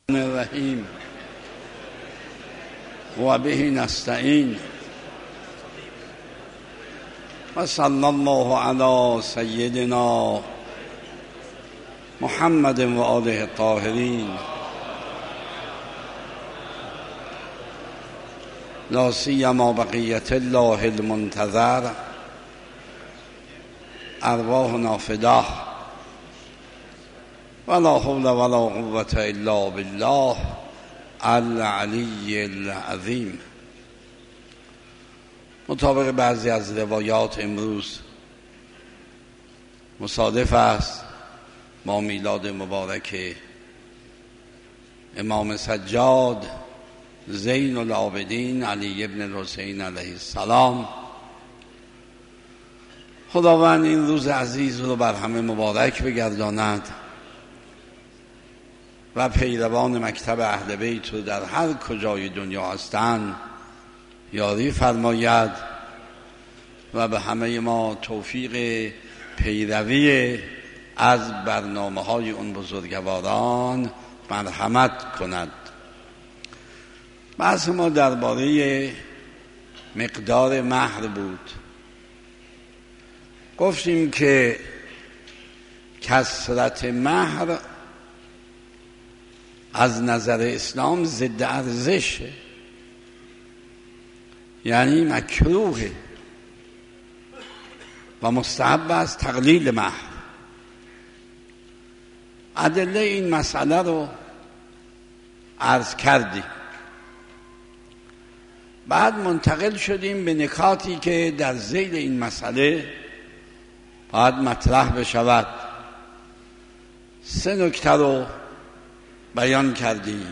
الرحیم و به نستعین و صلی الله علی سیدنا محمد و آله الطاهرین لا سیما بقیت الله المنتظر ارواحنا فداه ولا حول ولا قوة الا بالله العلی العظیم. مطابق بعضی از روایات امروز مصادف است با میلاد مبارک امام سجاد زین العابدین علی ابن الحسین علیه السلام. خداوند این روز عزیز رو بر همه مبارک بگرداند و پیروان مکتب اهل بیت رو در هر کجای دنیا هستند یاری فرماید و به همه ما توفیق پیروی از برنامه‌های اون بزرگواران مرحمت کند. بحث ما درباره مقدار مهر بود. گفتیم که کثرت مهر از نظر اسلام ضد ارزشه، یعنی مکروهه و مستحب است تقلیل مهر. ادله این مسئله رو عرض کردیم. بعد منتقل شدیم به نکاتی که در ذیل این مسئله باید مطرح بشود. 3 نکته رو بیان کردیم.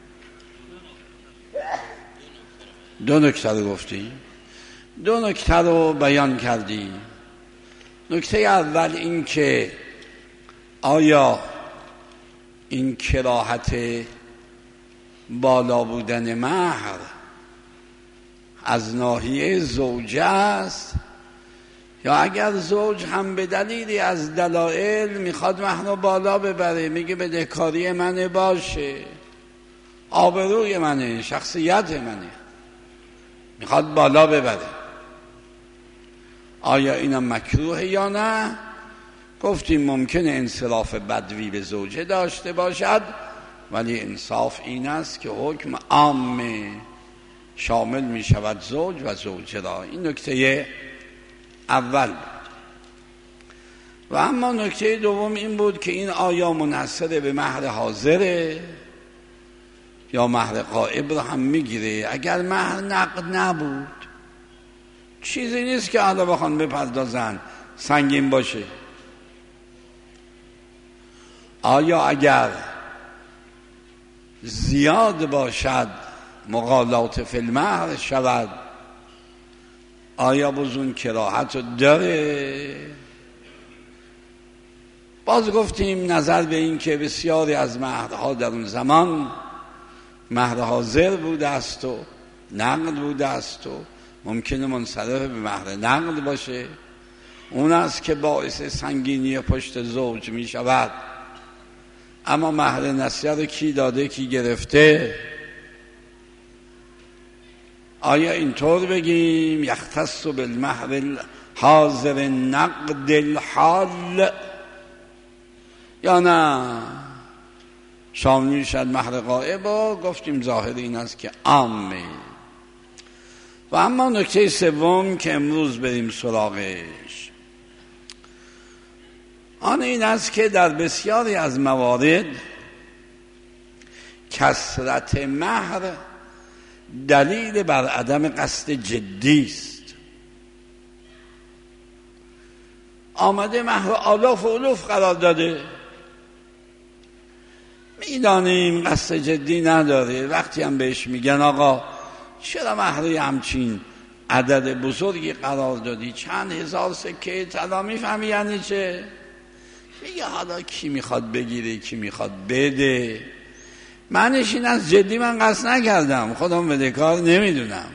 2 نکته رو گفتیم. 2 نکته رو بیان کردیم. نکته اول این که آیا این کراهت بالا بودن مهر از ناحیه زوجه است، یا اگر زوج هم به دلیلی از دلایل میخواد مهر رو بالا ببره، میگه بدهکاری منه باشه، آبروی منه، شخصیت منه، میخواد بالا ببره، آیا اینم مکروه یا نه؟ گفتیم ممکنه انصراف بدوی به زوجه داشته باشد، ولی انصاف این است که حکم عام شامل می شود زوج و زوجه را. این نکته اول بود. و اما نکته دوم این بود که این آیا منحصر به مهر حاضره یا مهر غائب را هم میگیره؟ اگر مهر نقد نبود، چیزی نیست که حالا بخوان بپردازن سنگین باشه. آیا اگر زیاد باشد مغالات فی المهر شود، آیا بزون کراهت رو داره؟ باز گفتیم نظر به این که بسیاری از مهرها در اون زمان مهر حاضر بوده است و نقد بوده است و ممکنه منصرف به مهر نقد باشه. اون است که باعث سنگینی پشت زوج می شود. اما مهر نسیه رو کی داده، کی گرفته؟ آیا اینطور بگیم یختص بالمهر حاضر نقد الحال، یا نه شامل میشد مهر غائب؟ و گفتیم ظاهر این است که عامه. و اما نکته سوم که امروز بریم سراغش، آن این است که در بسیاری از موارد کثرت مهر دلیل بر عدم قصد جدی است. آمده مهر آلاف و الوف قرار داده، میدانیم قصد جدی نداره. وقتی هم بهش میگن آقا چرا مهری همچین عدد بزرگی قرار دادی، چند هزار سکه طلا، میفهمی یعنی چه؟ میگه حالا کی میخواد بگیره، کی میخواد بده. معنیش این است جدی من قصد نکردم، خودم بدهکار نمیدونم.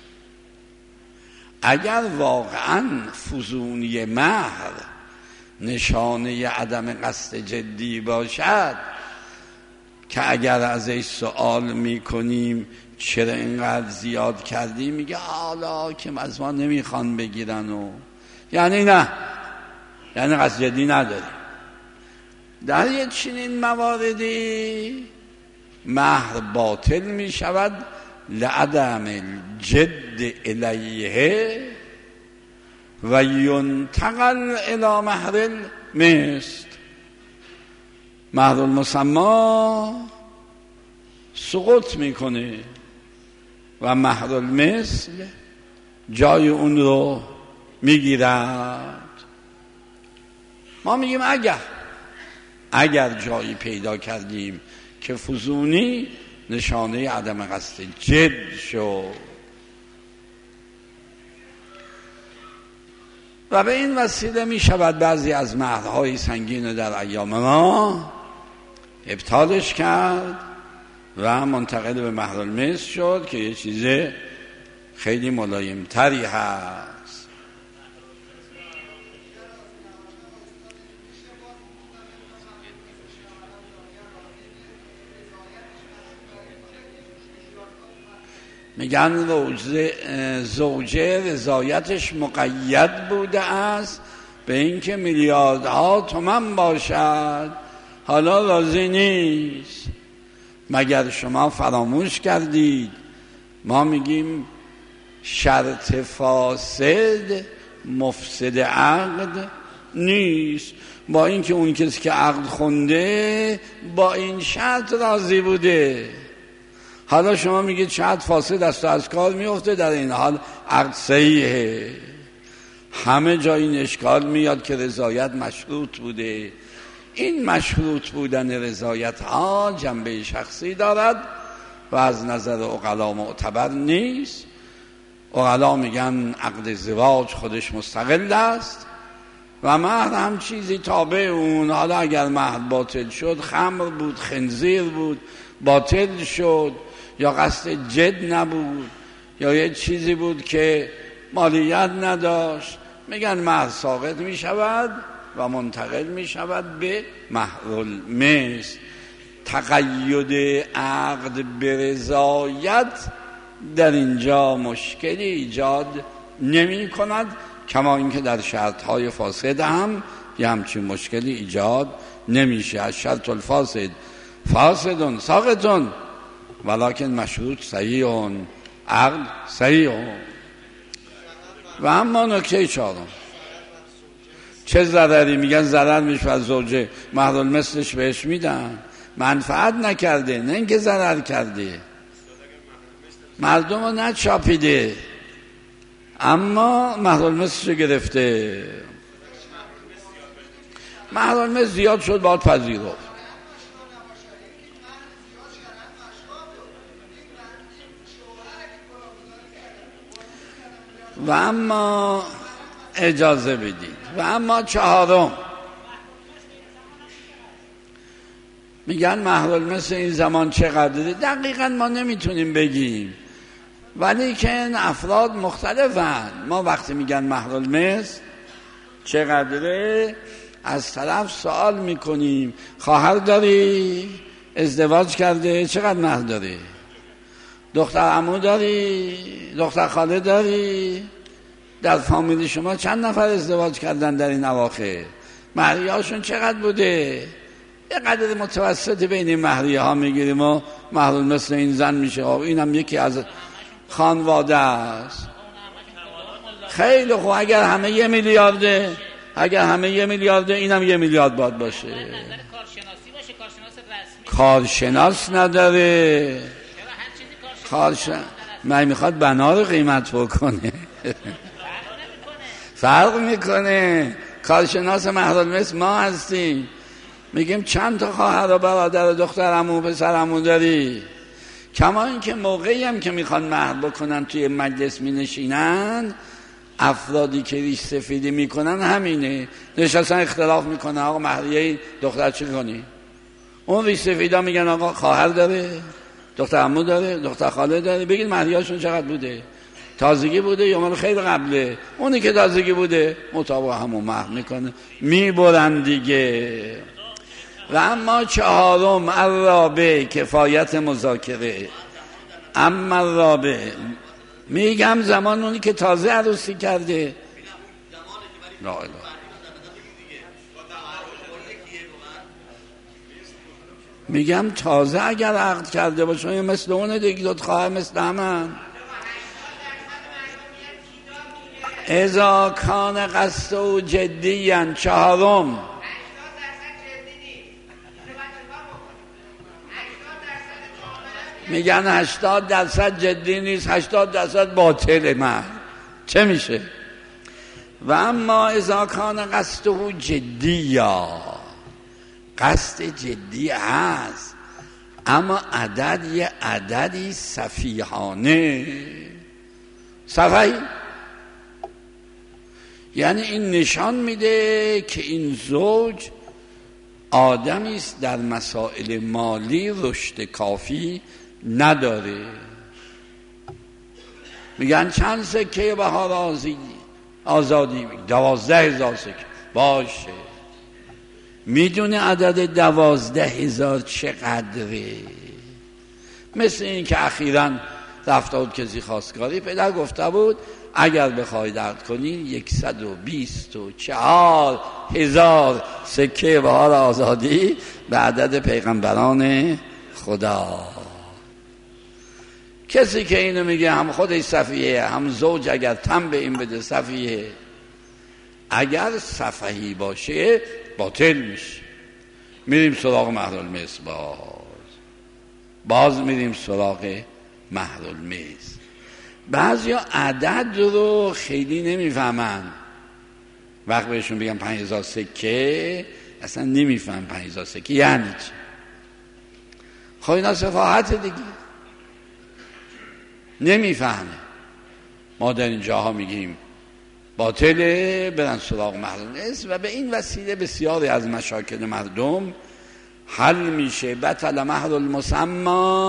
اگر واقعا فزونی مهر نشانه عدم قصد جدی باشد، که اگر ازش سوال میکنیم چرا اینقدر زیاد کردی، میگه حالا که از ما نمیخوان بگیرن و یعنی نه، یعنی قصد جدی نداری. در یه چنین مواردی مهر باطل می شود لعدم الجد الیه و ینتقل الی مهر المثل. مهر المسما سقوط میکنه و مهر المثل جای اون رو میگیرد. ما میگیم اگر جایی پیدا کردیم که فزونی نشانه عدم قصد جد شد و به این وسیله می شود بعضی از مهرهای سنگین در ایام ما ابطالش کرد و منتقل به مهر المثل شد که یه چیز خیلی ملایم تری هست. میگن زوجه رضایتش مقید بوده است به اینکه میلیاردها تومان باشد، حالا راضی نیست. مگر شما فراموش کردید ما میگیم شرط فاسد مفسد عقد نیست، با اینکه اون کسی که عقد خونده با این شرط راضی بوده، حالا شما میگید شرط فاسد است و از کار میفته، در این حال عقد صحیحه. همه جای این اشکال میاد که رضایت مشروط بوده. این مشروط بودن رضایت ها جنبه شخصی دارد و از نظر عقلا معتبر نیست. عقلا میگن عقد ازدواج خودش مستقل است و مهر هم چیزی تابع اون. حالا اگر مهر باطل شد، خمر بود، خنزیر بود، باطل شد، یا قصد جد نبود، یا یه چیزی بود که مالیت نداشت، میگن مهر ساقط می شود و منتقل می شود به مهر المثل. تقید عقد به رضایت در اینجا مشکلی ایجاد نمی کند، کما اینکه در شرطهای فاسد هم یه همچین مشکلی ایجاد نمیشه. از شرط الفاسد فاسدون ساقطون ولکن مشروط صحیحون، عقد صحیحون. و اما نکته چهارم، چه ضرری؟ میگن ضرر میشه از زوجه، مهر المثلش بهش میدن، منفعت نکرده، نه اینکه ضرر کرده، مردم رو نچاپیده، اما مهر المثلش رو گرفته. مهر المثل زیاد شد باید پذیرفت. و اما اجازه بدید، و اما چهارم، میگن مهر المثل این زمان چقدره؟ دقیقا ما نمیتونیم بگیم، ولی که افراد مختلفن. ما وقتی میگن مهر المثل چقدره، از طرف سوال میکنیم خواهر داری؟ ازدواج کرده؟ چقدر مهر داری؟ دختر عمو داری؟ دختر خاله داری؟ در فامیل شما چند نفر ازدواج کردن در این اواخر؟ مهریه هاشون چقدر بوده؟ یه قدر متوسط بین این مهریه ها میگیریم و مهر المثل این زن میشه. اینم یکی از خانواده است. خیلی خوب، اگر همه 1 میلیارده، اگر همه 1 میلیارده، اینم 1 میلیارد باید باشه. کارشناس نداره. من میخواد بنا رو قیمت بکنه. فرق میکنه. کارشناس مهر المثل ما هستیم، میگیم چند تا خواهر و برادر و دختر عمو پسر عمو داری؟ کما این که موقعی هم که میخوان مهر بکنن توی مجلس مینشینن، افرادی که ریش سفیدی میکنن همینه، نشستن اختلاف میکنن آقا مهریه دختر چی کنی؟ اون ریش سفیدا میگن آقا خواهر داره، دختر عمو داره، دختر خاله داره، بگید مهریه‌شون چقدر بوده؟ تازگی بوده یا مال خیلی قبله؟ اونی که تازگی بوده مطابق همون مهر میکنه، میبرن دیگه. و اما چهارم الرابع کفایت مذاکره. اما الرابع میگم زمان اونی که تازه عروسی کرده، لا اله. میگم تازه اگر عقد کرده باشه مثل اونه دیگه، دوت خواهر مثل همن. اذا کان قصد جدیاً. چهارم میگن 80% جدی نیست، 80% باطله. من چه میشه؟ و اما اذا کان قصده جدی، یا قصد جدی هست اما عدد یه عددی سفیهانه، سفهی، یعنی این نشان میده که این زوج آدمی است در مسائل مالی رشد کافی نداره. میگن چند سکه بهار آزادی؟ 12,000 سکه. باشه، میدونه عدد 12,000 چقدره؟ مثل این که اخیراً رفته بود کسی خواستگاری، پدر گفته بود اگر بخوای درد کنی 124,000 سکه بهار آزادی به عدد پیغمبران خدا. کسی که اینو میگه هم خودش سفیه، هم زوج اگر تن به این بده سفیه. اگر سفهی باشه باطل میشه. میریم سراغ مهر المثل، باز میریم سراغ مهر المثل. بعضیا عدد رو خیلی نمیفهمن، وقت بهشون بگم 5,000 سکه اصلا نمیفهم 5,000 سکه یعنی چی. خب اینا سفاهت دیگه، نمیفهمه. ما در این جاها میگیم باطله، برن سراغ مهر المثل و به این وسیله بسیاری از مشاکل مردم حل میشه. بطل مهر المسمى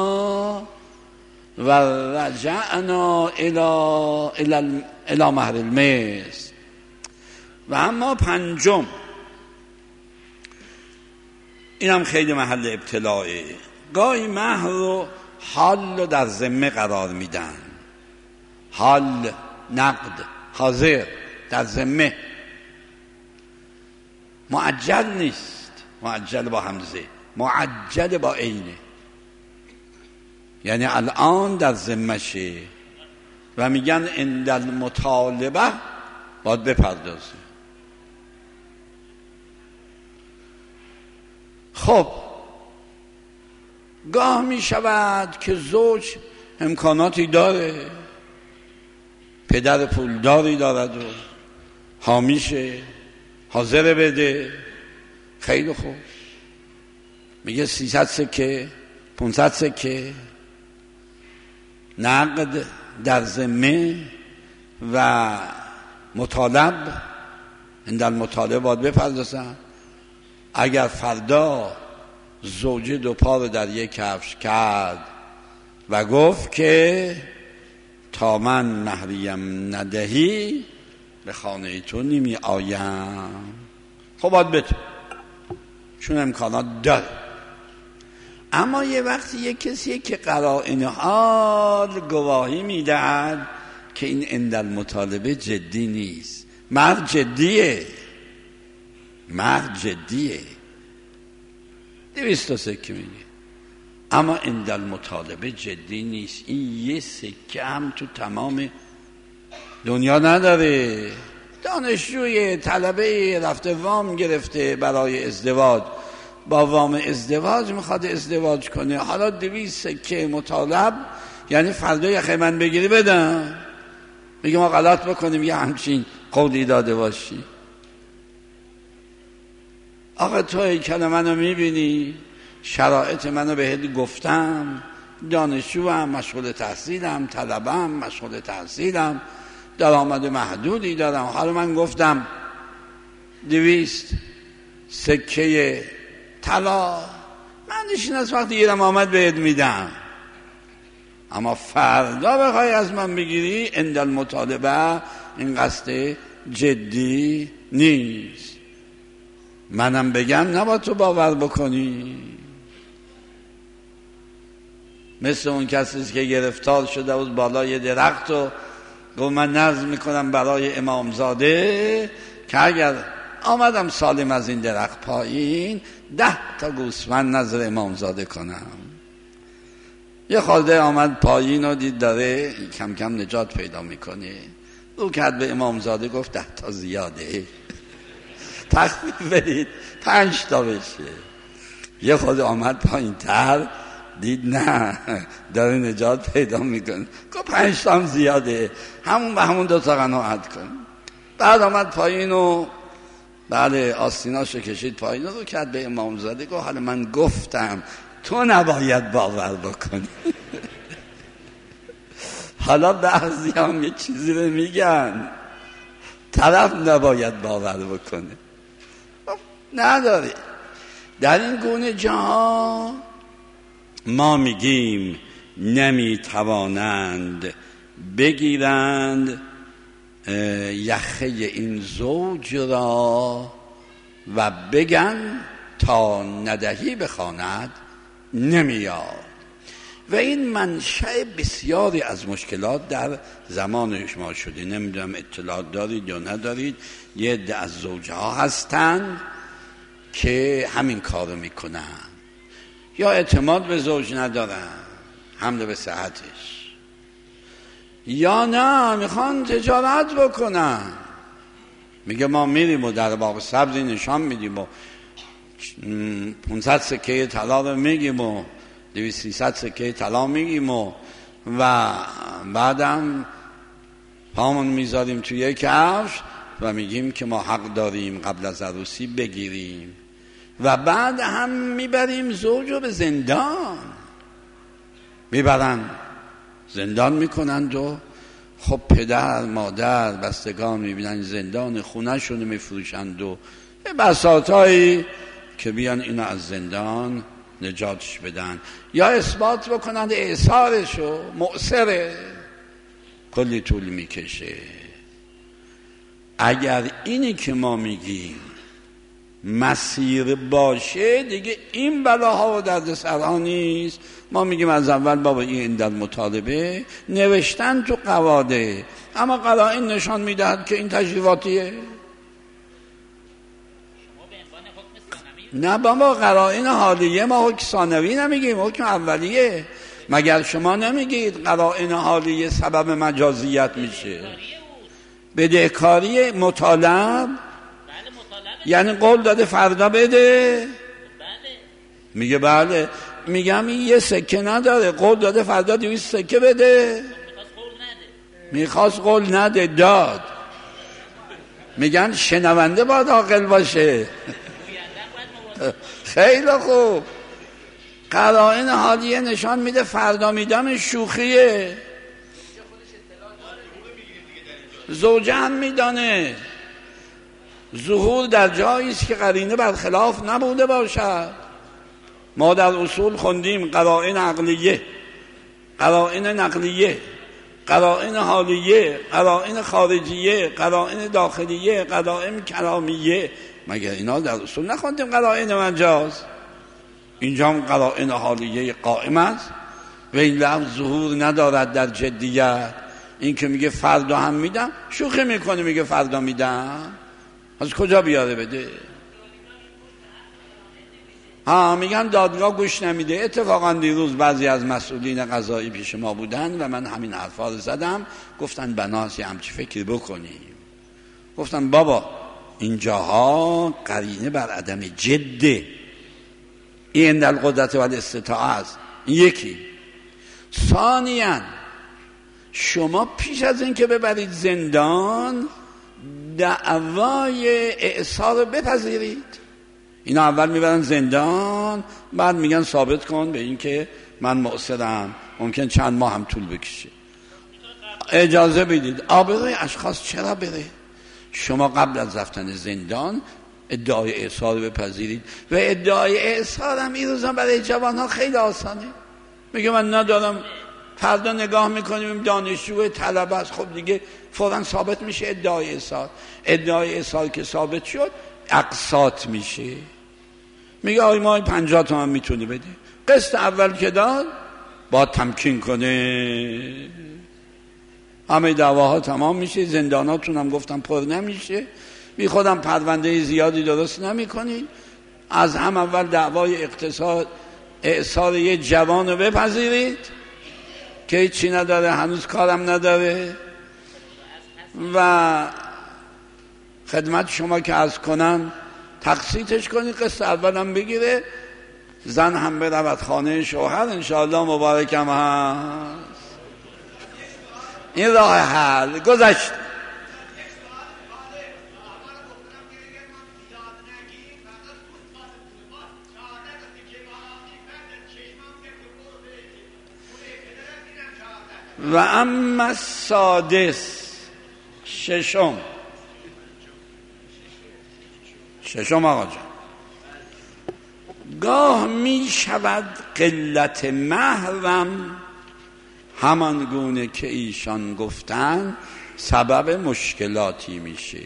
و رجعنا الى مهر المثل. و اما پنجم، اینم خیلی محل ابتلائه، گاهی مهر رو حال رو در ذمه قرار میدن. حال نقد حاضر در ذمه، معجل نیست، معجل با همزه، معجل با عینه، یعنی الان در ذمشه و میگن عند المطالبه باید بپردازه. خب گاه می شود که زوج امکاناتی داره، پدر پولداری دارد و حامیشه، حاضر بده، خیلی خوب، میگه 300 سکه 500 سکه نقد در ذمه و مطالب عند المطالبه باید بپردازن. اگر فردا زوجه دو پا رو در یک کفش کرد و گفت که تا من مهریم ندهی به خانه تو نمی آیم، خب باید بده، چون امکانات داره. اما یه وقتی یک کسی که قرائن حال گواهی میدهد که این عند المطالبه جدی نیست، مهر جدیه، مهر جدیه 200 سکه میگه، اما عند المطالبه جدی نیست. این یه سکه هم تو تمام دنیا نداره. دانشجوی طلبه رفته وام گرفته برای ازدواج، با وام ازدواج میخواد ازدواج کنه، حالا 200 سکه مطالب، یعنی فردا یخه من بگیری بدم. میگه ما غلط بکنیم یه همچین قولی داده باشی. آقا تو هیکل منو میبینی، شرایط منو بهت گفتم، دانشجوام، مشغول تحصیلم، طلبم، مشغول تحصیلم، درآمد محدودی دارم، حالا من گفتم 200 سکه طلا، معنیش این است وقتی گیرم آمد بهت میدم، اما فردا بخوای از من بگیری عند المطالبه این قصد جدی نیست. منم بگم نباید تو باور بکنی. مثل اون کسی که گرفتار شده بود بالای درخت و گفت من نظر میکنم برای امامزاده که اگر آمدم سالم از این درخت پایین 10 تا گوسفند نظر امامزاده کنم. یه خالده آمد پایین و دید داره کم کم نجات پیدا میکنه، رو کرد به امامزاده گفت 10 تا زیاده، تخفیف بدید 5 تا بشه. یه خالده آمد پایین تر دید نه داره نجات پیدا میکنه، گفت 5 تا هم زیاده، همون به همون 2 تا قناعت کن. بعد آمد پایین و بله آستیناشو کشید پایین رو کرد به امامزاده گفت حالا من گفتم تو نباید باور بکنی. حالا بعضی هم یه چیزی رو میگن طرف نباید باور بکنه، نداره. در این گونه جا ما میگیم نمیتوانند بگیرند یخه این زوج را و بگن تا ندهی بخواند نمیاد. و این منشأ بسیاری از مشکلات در زمان شما شده. نمیدونم اطلاع دارید یا ندارید، یه عده از زوجها هستن که همین کارو میکنن، یا اعتماد به زوج ندارن حمله به صحتش، یا نه میخوان تجارت بکنن. میگه ما میریم و در باغ سبزی نشان میدیم و 500 سکه طلا رو میگیم و 200-300 سکه طلا میگیم و بعدم پامون میذاریم توی کفش و میگیم که ما حق داریم قبل از عروسی بگیریم و بعد هم میبریم زوج رو به زندان، میبرن زندان میکنند و خب پدر مادر بستگان میبینن زندان، خونه‌شون میفروشند و بساطایی که بیان اینو از زندان نجاتش بدن یا اثبات بکنند اعصارشو مؤثره، کلی طول میکشه. اگر اینی که ما میگیم مسیر باشه دیگه این بلاها و دردسرها نیست. ما میگیم از اول بابا این در مطالبه نوشتن تو قواعد، اما قرائن نشان میدهد که این تشریفاتیه. نه بابا قرائن حالیه، ما حکم ثانوی نمیگیم، حکم اولیه. مگر شما نمیگید قرائن حالیه سبب مجازیت میشه؟ بدهکاری مطالب یعنی قول داده فردا بده، میگه بله، میگم این یه سکه نداره، قول داده فردا 200 سکه بده، میخواست قول نده داد. میگن شنونده باید عاقل باشه. خیلی خوب، قرائن حالیه نشان میده فردا میدم شوخیه، زوجه هم میدانه ظهور در جایی است که قرینه برخلاف نبوده باشد. ما در اصول خوندیم قرائن عقلیه، قرائن نقلیه، قرائن حالیه، قرائن خارجیه، قرائن داخلیه، قرائن کلامیه. مگر اینا در اصول نخوندیم قرائن مجاز؟ اینجا هم قرائن حالیه قائم است و این لفظ ظهور ندارد در جدیت. این که میگه فردا هم میدم شوخی میکنه، میگه فردا میدم، از کجا بیاره بده؟ میگن دادگاه گوش نمیده. اتفاقا دیروز بعضی از مسئولین قضایی پیش ما بودن و من همین حرفا رو زدم، گفتن بناس یه همچی فکر بکنیم. گفتن بابا اینجاها قرینه بر عدم جده، این در قدرت و الاستطاعه است. یکی. ثانیاً شما پیش از این که ببرید زندان دعوای اعصار بپذیرید. اینا اول میبرن زندان، بعد میگن ثابت کن به این که من مؤثرم، ممکن چند ماه هم طول بکشه، اجازه بدید. آبروی اشخاص چرا بره؟ شما قبل از رفتن زندان ادعای اعصار بپذیرید. و ادعای اعصار هم این روزا برای جوانها خیلی آسانه. میگه من ندارم، فردا نگاه میکنیم دانشجو طلبه است، خب دیگه فوراً ثابت میشه ادعای اعصار. ادعای اعصار که ثابت شد اقساط میشه. میگه آی ماه 50 تومن میتونی بده. قسط اول که داد باید تمکین کنه، همه دعواها تمام میشه، زنداناتون هم گفتم پر نمیشه، بی خودم پرونده زیادی درست نمی کنید، از هم اول دعوای اقتصاد اعصار یه جوان رو بپذیرید که هیچی نداره، هنوز کارم نداره و خدمت شما که عرض کنم تقسیطش کنید، قسط اولم بگیره، زن هم برود خانه شوهر، انشاءالله مبارکم هست. این راه حل گذشت. و اما السادس، ششم آقا جان، گاه می شود قلت مهرم همان گونه که ایشان گفتن سبب مشکلاتی میشه.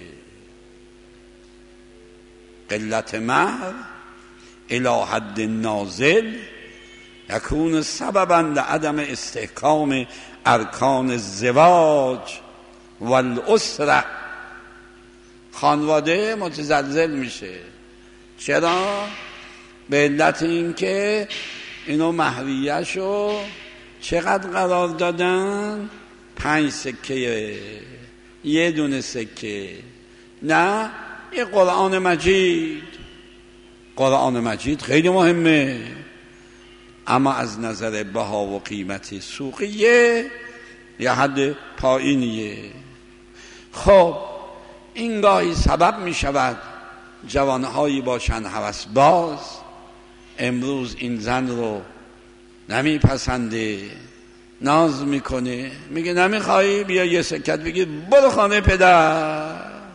قلت مهر الی حد نازل یکون سببا لعدم استحکام ارکان الزواج والاسره. خانواده متزلزل میشه. چرا؟ به علت این که اینو مهریه‌شو چقدر قرار دادن؟ 5 سکه، یه دونه سکه، نه یه قرآن مجید. قرآن مجید خیلی مهمه، اما از نظر بها و قیمت سوقیه یه حد پایینیه. خب این گاهی سبب می شود جوانهایی باشن هوس باز، امروز این زن رو نمی پسنده، ناز میکنه، میگه نمیخوایی بیا یه سکت بگیر برو خانه پدر.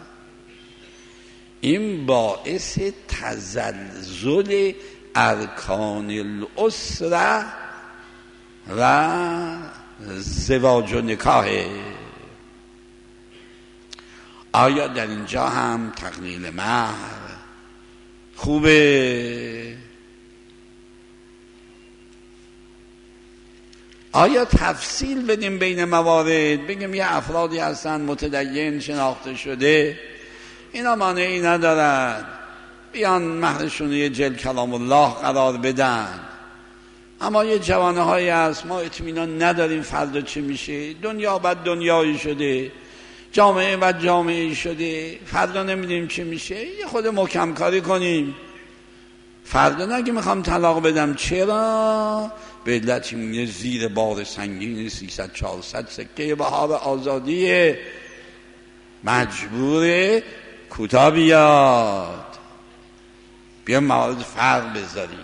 این باعث تزلزل ارکان الاسره و زواج و نکاحه. آیا در اینجا هم تقلیل مهر خوبه؟ آیا تفصیل بدیم بین موارد، بگیم یه افرادی هستن متدین شناخته شده، اینا مانعی ندارد بیان مهرشون یه جل کلام الله قرار بدن، اما یه جوانه هایی هست ما اطمینان نداریم فردا چی میشه، دنیا بد دنیایی شده، جامعه بد جامعه شده، فردا نمیدونیم چی میشه، یه خود محکم کاری کنیم، فردا نگه میخوام طلاق بدم. چرا؟ به علتی میگه زیر بار سنگین 300-400 سکه بهار آزادیه، مجبوره کوتاه بیاد، بیا موارد فرق بذاریم.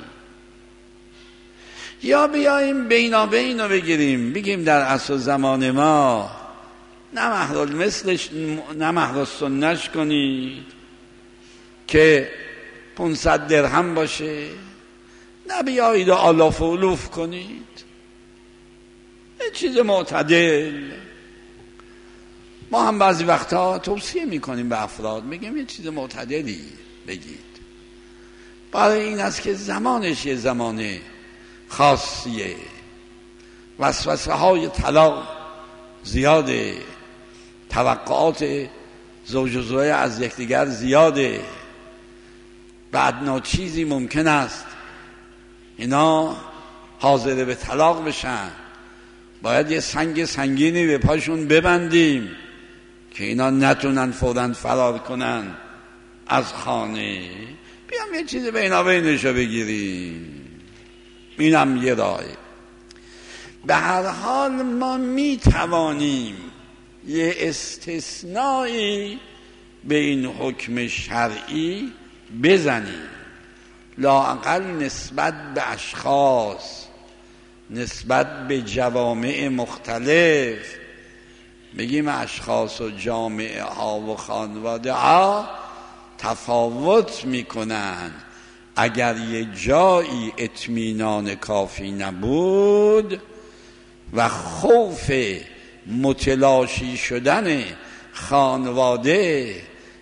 یا بیاییم بینابین رو بگیریم، بگیم در عصر زمان ما نه مهر سنش کنید که 500 درهم باشه، نه بیایید و آلاف و علوف کنید، یه چیز معتدل. ما هم بعضی وقتا توصیه میکنیم به افراد، میگیم یه چیز معتدلی بگید، برای این است که زمانش یه زمان خاصیه، وسوسه های طلاق زیاده، توقعات زوج و زوجه از یکدیگر زیاده، بعد ناچیزی ممکن است اینا حاضر به طلاق بشن، باید یه سنگ سنگینی به پاشون ببندیم که اینا نتونن فوراً فرار کنن از خانه. بیام یه چیز بینابینشو بگیریم، اینم یه راهه. به هر حال ما می توانیم یه استثنایی به این حکم شرعی بزنیم، لااقل نسبت به اشخاص، نسبت به جوامع مختلف، بگیم اشخاص و جامعه ها و خانواده ها تفاوت میکنن. اگر یه جایی اطمینان کافی نبود و خوف متلاشی شدن خانواده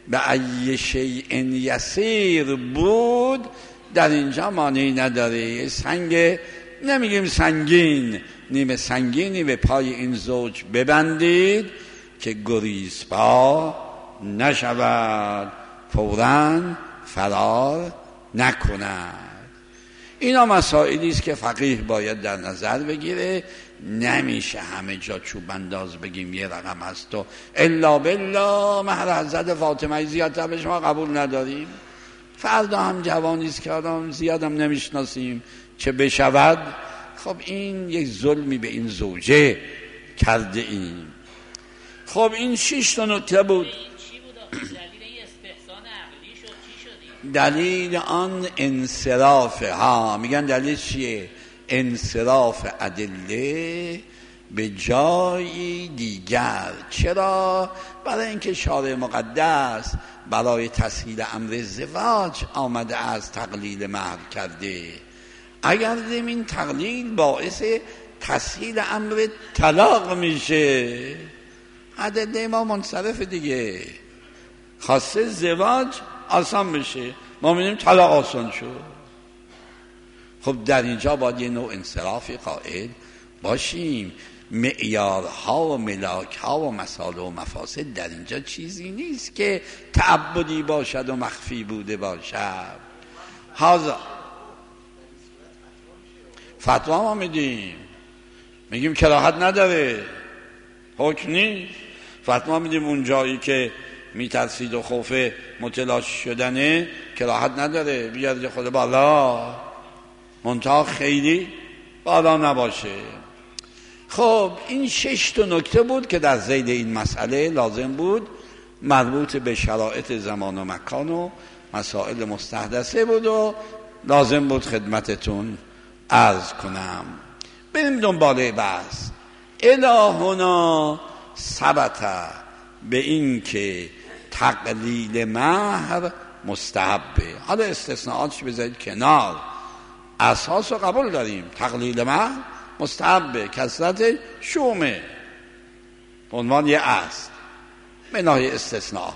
به ای شیء یسیر بود، در اینجا مانعی نداره. سنگ نمیگیم سنگین، نیمه سنگینی به پای این زوج ببندید که گریزپا نشود، فوراً فرار نکند. اینا مسائلی است که فقیه باید در نظر بگیره. نمیشه همه جا چوب انداز بگیم یه رقم هست و الا بالله مهر حضرت فاطمه زیادتر به شما قبول نداریم. فردا هم جوانی است که آدم زیادم نمیشناسیم چه بشود. خب این یک ظلمی به این زوجه کرده ایم. خب این 6 تا نکته بود. دلیل آن انصراف، میگن دلیل چیه؟ انصراف ادله به جای دیگر. چرا؟ برای اینکه شارع مقدس برای تسهیل امر زواج آمده از تقلیل مهر کرده. اگر این تقلیل باعث تسهیل امر طلاق میشه، ادله ما منصرف دیگه. خواسته زواج آسان بشه، ما می‌بینیم طلاق آسان شد. خب در اینجا باید یه نوع انصرافی قائل باشیم. معیارها و ملاکها و مصالح و مفاسد در اینجا چیزی نیست که تعبدی باشد و مخفی بوده باشد. هذا فتوا ما میگیم کراهت نداره، حکم نیست. فتوا میدیم اون جایی که میترسید و خوف متلاشی شدنه کراهت نداره، بیاد خود بالا، منتها خیلی بالا نباشه. خب این 6 تا نکته بود که در ذیل این مسئله لازم بود، مربوط به شرایط زمان و مکان و مسائل مستحدثه بود و لازم بود خدمتتون عرض کنم. بریم دنباله بحث. الهنا ثبت به این که تقلیل مهر مستحبه. حالا استثناءاتش بذارید کنار، اساس رو قبول داریم. تقلیل مهر مستحبه، کثرت شومه، عنوان یه اصل به ناحیه استثناءات.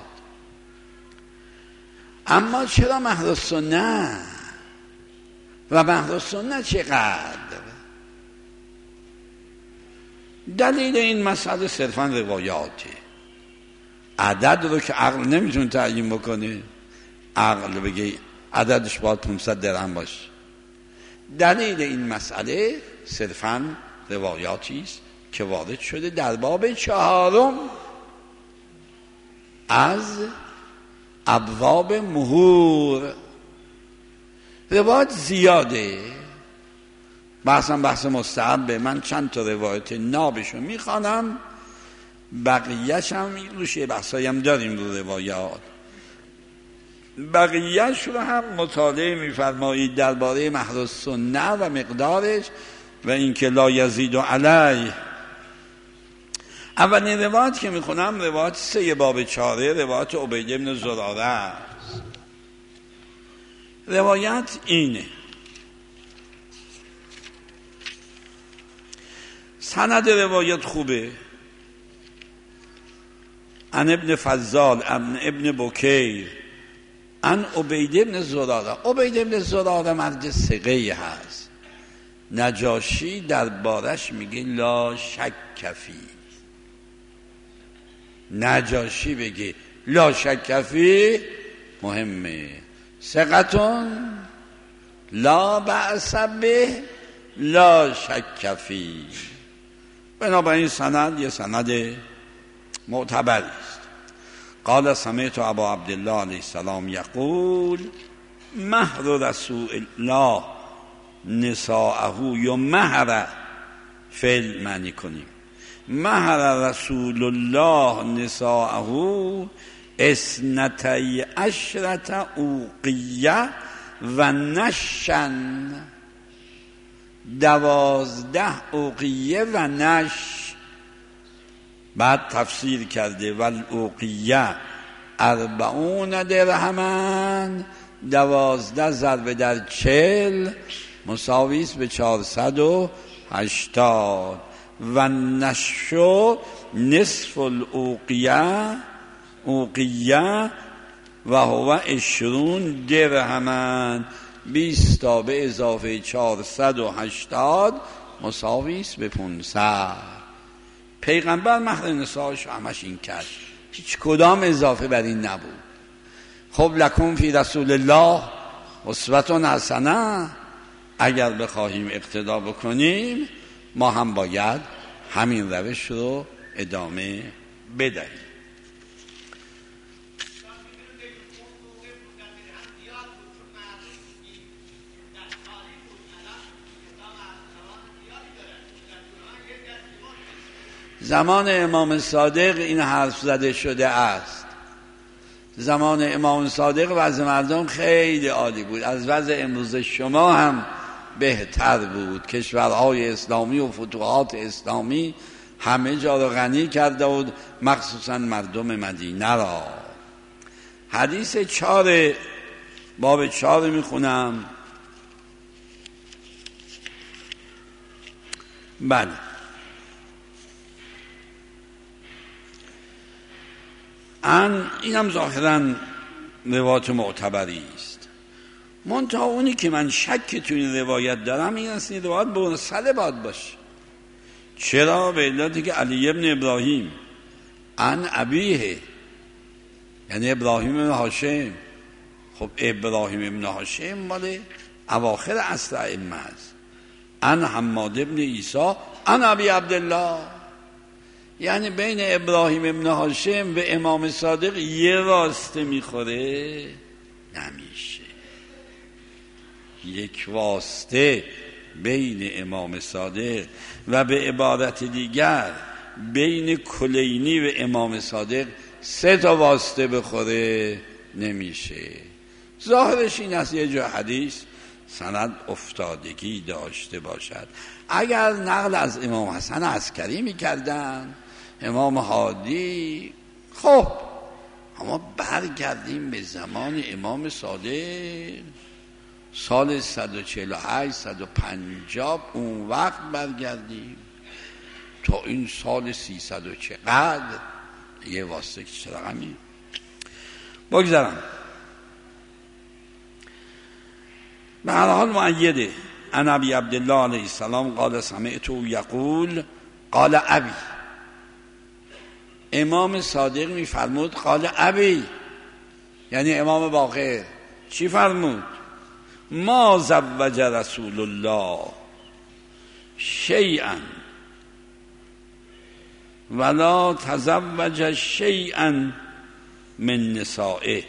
اما چرا مهر السنه و مهر السنه چقدر؟ دلیل این مسئله صرفا روایاته. عدد رو که عقل نمیتونه تعیین بکنه، عقل بگه عددش باید 500 درهم باشه. دلیل این مسئله صرفا روایاتی است که وارد شده در باب 4 از ابواب مهور. روایت زیاده، بحث مستحبه. من چند تا روایت نابشو میخوانم، بقیهش هم روش یه بحثایی هم داریم رو روایات. بقیهش رو هم مطالعه میفرمایید درباره مهر السنه و مقدارش و اینکه لا یزید علیه. اولین روایت که میخونم روایت 3 باب 4، روایت عبید بن زراره است. روایت اینه، سند روایت خوبه. عن ابن فضال ابن بکیر عن عبید بن زراره. عبید بن زراره مرد ثقه هست. نجاشی دربارش میگه لا شک فی. نجاشی بگه لا شک فی مهمه. ثقتون لا بأس به لا شک فی. بنابراین سند یه سند معتبری است. قال سمعت ابا عبدالله علیه السلام یقول مهر رسول الله نساءه یا مهر فعل معنی کنیم. مهر رسول الله نساءه 12 اوقیه و نشن. 12 اوقیه و نش. بعد تفسیر کرده والاوقیه 40 درهما، 12 ضرب در 40 مساوی است به 480. و نشو نصف الاوقیه، اوقیه و هو 20 درهمن، 20 تا به اضافه 480 مساویست به 500. پیغمبر مهر نساش همش این کرد، هیچ کدام اضافه بر این نبود. خب لکم فی رسول الله اسوة حسنه، اگر بخواهیم اقتدا بکنیم ما هم باید همین روش رو ادامه بدهیم. زمان امام صادق این حرف زده شده است. زمان امام صادق وضع مردم خیلی عالی بود، از وضع امروز شما هم بهتر بود. کشورهای اسلامی و فتوحات اسلامی همه جا را غنی کرده بود، مخصوصا مردم مدینه را. حدیث 4 باب 4 میخونم. بله، اینم ظاهرا روایت معتبری است. منتها اونی که من شک تو این روایت دارم این است این روایت مرسل باید باشه. چرا؟ به علتی که علی ابن ابراهیم عن ابیه، یعنی ابراهیم ابن هاشم. خب ابراهیم ابن هاشم مال اواخر عصر ائمه است. عن حماد ابن عیسی عن ابی عبدالله، یعنی بین ابراهیم ابن هاشم و امام صادق یه واسطه میخوره؟ نمیشه. یک واسطه بین امام صادق و به عبارت دیگر بین کلینی و امام صادق 3 تا واسطه بخوره؟ نمیشه. ظاهرش این است یه جا حدیث سند افتادگی داشته باشد. اگر نقل از امام حسن عسکری میکردن، امام هادی، خب اما برگردیم به زمان امام صادق، سال 148 150 اون وقت برگردیم تا این سال 300 و چقدر، یه واسطه که چرا همین. بگذارم به هر حال مؤیده. عن ابی عبدالله علیه السلام قال سمعتو یقول قال ابی، امام صادق میفرمود قال ابی، یعنی امام باقر چی فرمود؟ ما زوج رسول الله شیئا ولا تزوج شیئا من نسائه،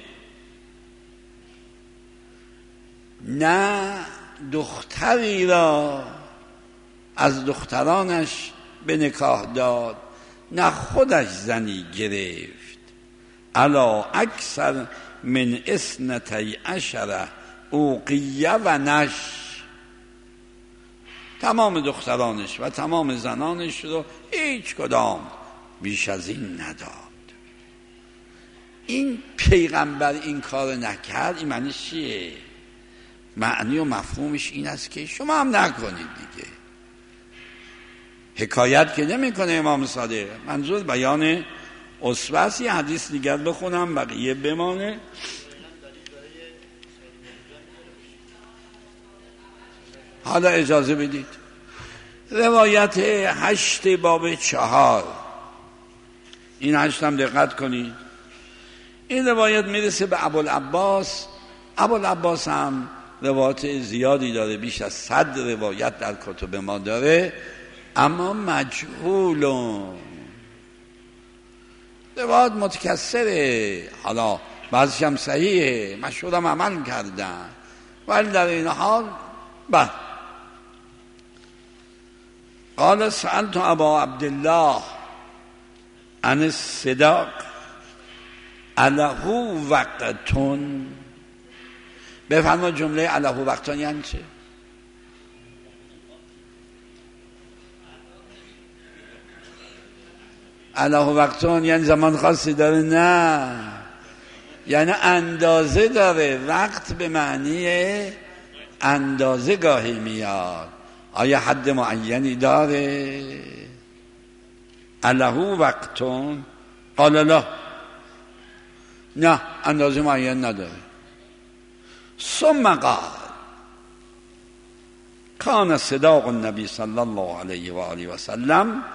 نه دختری را از دخترانش به نکاح داد، نه خودش زنی گرفت. الا اکثر من 12 اوقیه و نش، تمام دخترانش و تمام زنانش رو هیچ کدام بیش از این نداد. این پیغمبر این کار نکرد، این معنی چیه؟ معنی و مفهومش این است که شما هم نکنید دیگه. حکایت که نمی کنه امام صادق، منظور بیان اسوه است. یه حدیث دیگر بخونم بقیه بمانه. حالا اجازه بدید روایت 8 باب 4، این 8 هم دقت کنید. این روایت میرسه به ابوالعباس. ابوالعباس هم روایت زیادی داره، بیش از 100 روایت در کتب ما داره، اما مجهول، روایت متکثره. حالا بعضیش هم صحیحه، مشهورم عمل کردن، ولی در این حال قال سألت ابا عبدالله عن الصداق اله وقتون. بفرما جمله اله وقتون یعنی چه؟ اله وقتون یعنی زمان خاصی داره؟ نه، یعنی اندازه داره. وقت به معنی اندازه گاهی میاد. آیا حد معینی داره؟ اله وقتون قال لا، نه اندازه معین نداره. ثم قال کان صداق النبی صلی الله علیه و آله و سلم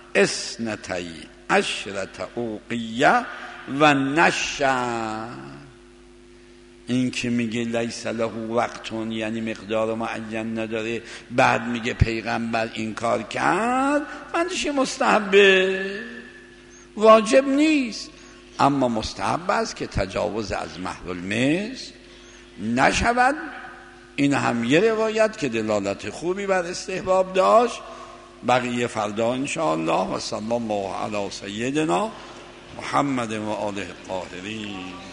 12 اوقیه و نشا. این که میگه لیس له وقتون یعنی مقدار معین نداره، بعد میگه پیغمبر این کار کرد، منش مستحبه، واجب نیست، اما مستحب است که تجاوز از مهر المثل نشود. این هم یه روایت که دلالت خوبی بر استحباب داشت. بقیه فردا انشاءالله. و صلی الله علی سیدنا محمد و آله الطاهرین.